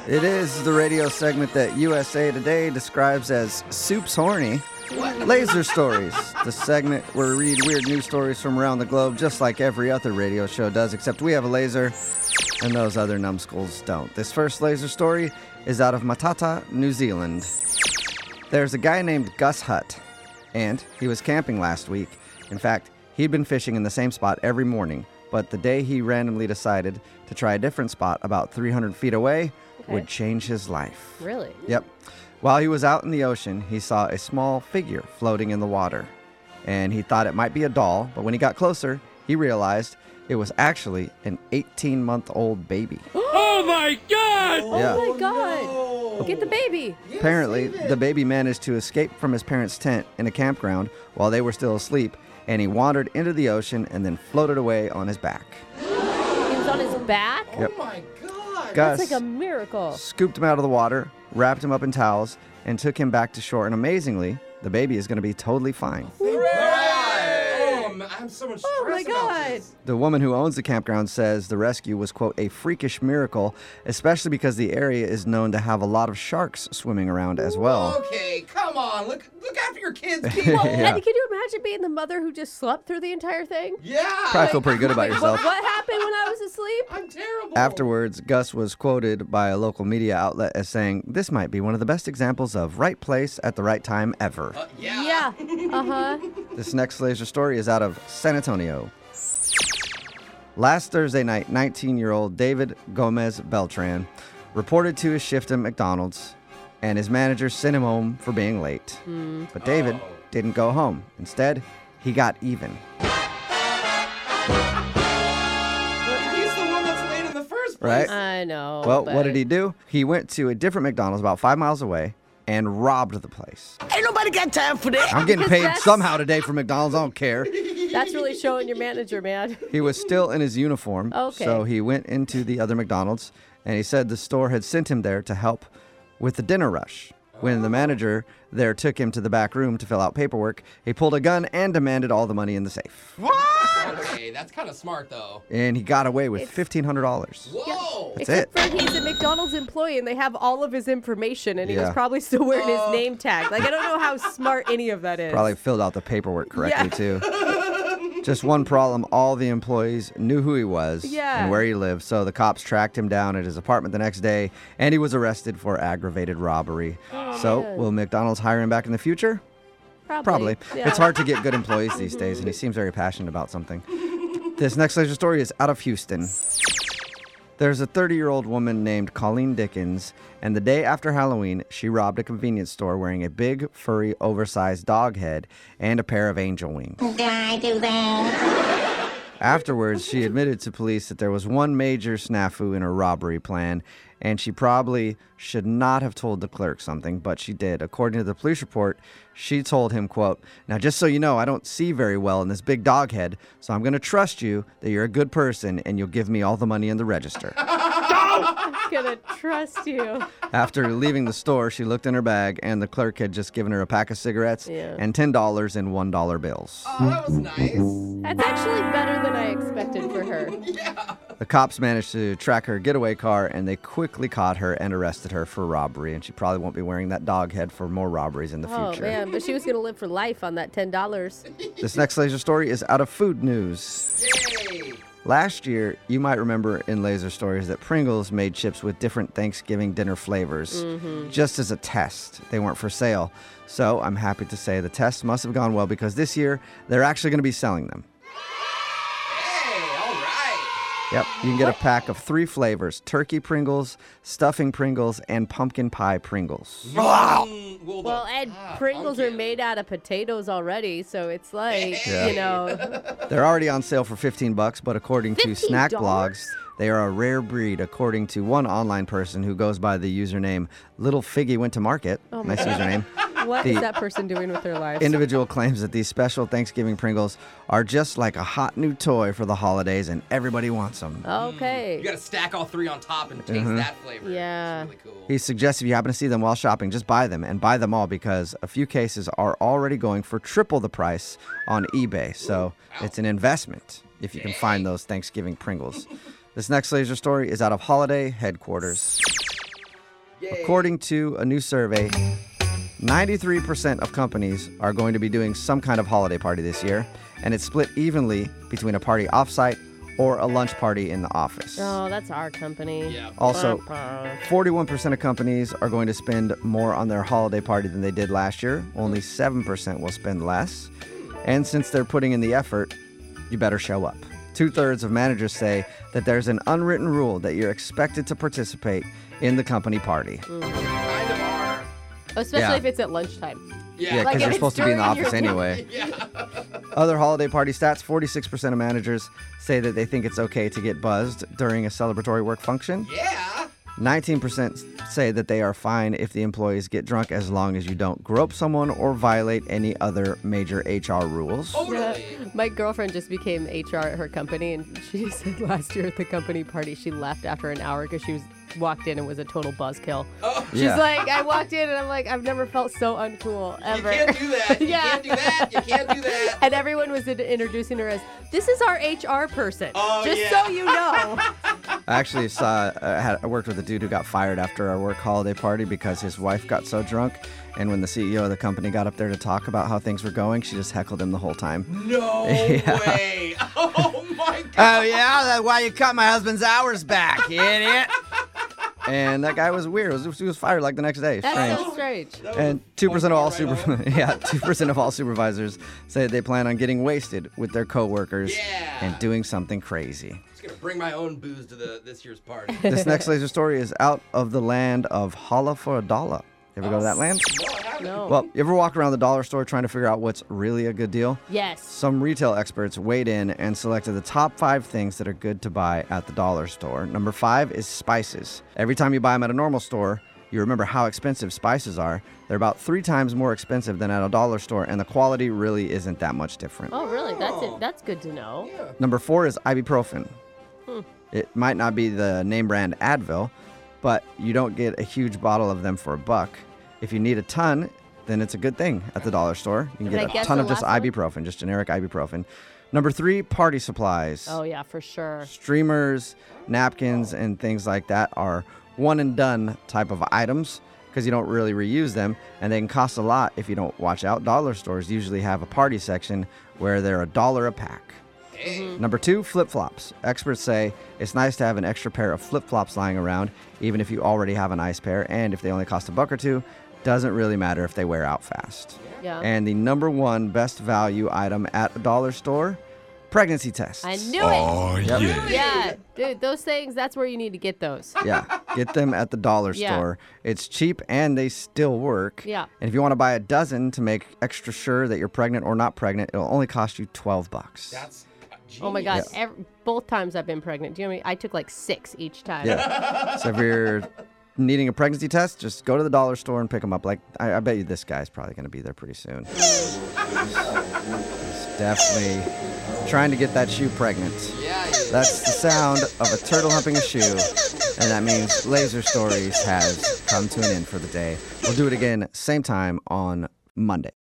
It is the radio segment that USA Today describes as Soup's Horny. Laser Stories, the segment where we read weird news stories from around the globe, just like every other radio show does, except we have a laser and those other numbskulls don't. This first laser story is out of Matata, New Zealand. There's a guy named Gus Hutt, and he was camping last week. In fact, he'd been fishing in the same spot every morning, but the day he randomly decided to try a different spot about 300 feet away would change his life. Really? Yep. While he was out in the ocean, he saw a small figure floating in the water, and he thought it might be a doll, but when he got closer, he realized it was actually an 18-month-old baby. Oh my God! Yeah. Oh my God! Get the baby! Apparently, the baby managed to escape from his parents' tent in a campground while they were still asleep, and he wandered into the ocean and then floated away on his back. He was on his back? Yep. Oh my God! Gus That's like a miracle. scooped him out of the water, wrapped him up in towels, and took him back to shore. And amazingly, the baby is going to be totally fine. I'm so much stressed Oh my about God! this. The woman who owns the campground says the rescue was, quote, a freakish miracle, especially because the area is known to have a lot of sharks swimming around as well. Okay, come on. Look after your kids, Well, people. Yeah. and can you imagine being the mother who just slept through the entire thing? Yeah. Probably feel pretty good about yourself. What happened when I was asleep? I'm terrible. Afterwards, Gus was quoted by a local media outlet as saying, "This might be one of the best examples of right place at the right time ever." Yeah. Uh-huh. This next laser story is out of San Antonio. Last Thursday night, 19-year-old David Gomez Beltran reported to his shift at McDonald's, and his manager sent him home for being late. But David didn't go home. Instead, he got even. He's the one that's late in the first place. Right? I know. Well, but what did he do? He went to a different McDonald's about 5 miles away and robbed the place. Ain't nobody got time for that. I'm getting Because paid that's- somehow today for McDonald's. I don't care. That's really showing your manager, man. He was still in his uniform, Okay. so he went into the other McDonald's, and he said the store had sent him there to help with the dinner rush. When the manager there took him to the back room to fill out paperwork, he pulled a gun and demanded all the money in the safe. Okay, that's kind of smart though. And he got away with $1,500. Whoa. That's Except it. for he's a McDonald's employee and they have all of his information and he was Yeah. probably still wearing his name tag. Like, I don't know how smart any of that is. Probably filled out the paperwork correctly, Yeah. too. Just one problem, all the employees knew who he was Yeah. and where he lived, so the cops tracked him down at his apartment the next day, and he was arrested for aggravated robbery. So, man. will McDonald's hire him back in the future? Probably. Yeah. It's hard to get good employees these days, and he seems very passionate about something. This next laser story is out of Houston. There's a 30-year-old woman named Colleen Dickens, and the day after Halloween, she robbed a convenience store wearing a big, furry, oversized dog head and a pair of angel wings. Did I do that? Afterwards, she admitted to police that there was one major snafu in her robbery plan, and she probably should not have told the clerk something, but she did. According to the police report, she told him, quote, "Now, just so you know, I don't see very well in this big dog head, so I'm going to trust you that you're a good person and you'll give me all the money in the register." I'm gonna trust you. After leaving the store, she looked in her bag, and the clerk had just given her a pack of cigarettes Yeah. and $10 in $1 bills. Oh, that was nice. That's actually better than I expected for her. The cops managed to track her getaway car, and they quickly caught her and arrested her for robbery. And she probably won't be wearing that dog head for more robberies in the Oh, future. man. But she was gonna live for life on that $10. This next laser story is out of food news. Yay. Last year, you might remember in laser stories that Pringles made chips with different Thanksgiving dinner flavors, just as a test. They weren't for sale. So I'm happy to say the test must have gone well, because this year they're actually going to be selling them. Hey, all right. Yep, you can get a pack of 3 flavors: turkey Pringles, stuffing Pringles, and pumpkin pie Pringles. Well, and Pringles are made out of potatoes already, so it's like, Yeah. you know. They're already on sale for $15, but according to snack $15? blogs, they are a rare breed, according to one online person who goes by the username Little Figgy Went to Market. Nice username. What The is that person doing with their lives? Individual claims that these special Thanksgiving Pringles are just like a hot new toy for the holidays, and everybody wants them. Okay. You gotta stack all 3 on top and taste that flavor. Yeah. It's really cool. He suggests if you happen to see them while shopping, just buy them, and buy them all, because a few cases are already going for triple the price on eBay. So it's an investment if you can find those Thanksgiving Pringles. This next laser story is out of Holiday Headquarters. According to a new survey, 93% of companies are going to be doing some kind of holiday party this year, and it's split evenly between a party offsite or a lunch party in the office. Oh, that's our company. Yeah. Also, 41% of companies are going to spend more on their holiday party than they did last year. Only 7% will spend less. And since they're putting in the effort, you better show up. 2/3 of managers say that there's an unwritten rule that you're expected to participate in the company party. Kind of are. Especially Yeah. if it's at lunchtime. Yeah, Yeah. because if you're it's supposed to be in the during your office anyway. Yeah. Other holiday party stats, 46% of managers say that they think it's okay to get buzzed during a celebratory work function. Yeah. 19% say that they are fine if the employees get drunk as long as you don't grope someone or violate any other major HR rules. Totally. My girlfriend just became HR at her company, and she said last year at the company party, she left after an hour because she walked in and was a total buzzkill. Oh, She's Yeah. like, I walked in and I'm like, I've never felt so uncool ever. you can't do that. You Yeah. can't do that. You can't do that. And everyone was introducing her as, this is our HR person. Oh, just yeah. so you know. I actually I worked with a dude who got fired after our work holiday party because his wife got so drunk. And when the CEO of the company got up there to talk about how things were going, she just heckled him the whole time. No Yeah. way. Oh my God. Oh, yeah? That's why you cut my husband's hours back, you idiot. And that guy was weird. He was fired like the next day. Strange. That's so strange. And 2% of all 2% of all supervisors say they plan on getting wasted with their coworkers Yeah. and doing something crazy. I'm just gonna bring my own booze to this year's party. This next laser story is out of the land of Holla for a Dollar. You ever go to that land? No. Well, you ever walk around the dollar store trying to figure out what's really a good deal? Yes. Some retail experts weighed in and selected the top 5 things that are good to buy at the dollar store. Number 5 is spices. Every time you buy them at a normal store, you remember how expensive spices are. They're about 3 times more expensive than at a dollar store, and the quality really isn't that much different. Oh, really? That's it. That's good to know. Number 4 is ibuprofen. It might not be the name brand Advil, but you don't get a huge bottle of them for $1. If you need a ton, then it's a good thing at the dollar store. You can Can I get a guess ton the of just last one? ibuprofen, just generic ibuprofen. Number 3, party supplies. Oh, yeah, for sure. Streamers, napkins, and things like that are one and done type of items because you don't really reuse them, and they can cost a lot if you don't watch out. Dollar stores usually have a party section where they're $1 a pack. Number 2, flip-flops. Experts say it's nice to have an extra pair of flip-flops lying around, even if you already have a nice pair, and if they only cost $1 or $2, doesn't really matter if they wear out fast. Yeah. And the number 1 best value item at a dollar store, pregnancy tests. I knew it. Yep. Yeah, dude, those things, that's where you need to get those. Yeah, get them at the dollar Yeah. store. It's cheap and they still work. Yeah. And if you want to buy a dozen to make extra sure that you're pregnant or not pregnant, it'll only cost you $12. That's genius. Oh, my God. Both times I've been pregnant. Do you know what I mean? I took like 6 each time. Yeah. So if you're needing a pregnancy test, just go to the dollar store and pick them up. Like, I bet you this guy's probably going to be there pretty soon. He's definitely trying to get that shoe pregnant. Yeah. That's the sound of a turtle humping a shoe, and that means Laser Stories has come to an end for the day. We'll do it again same time on Monday.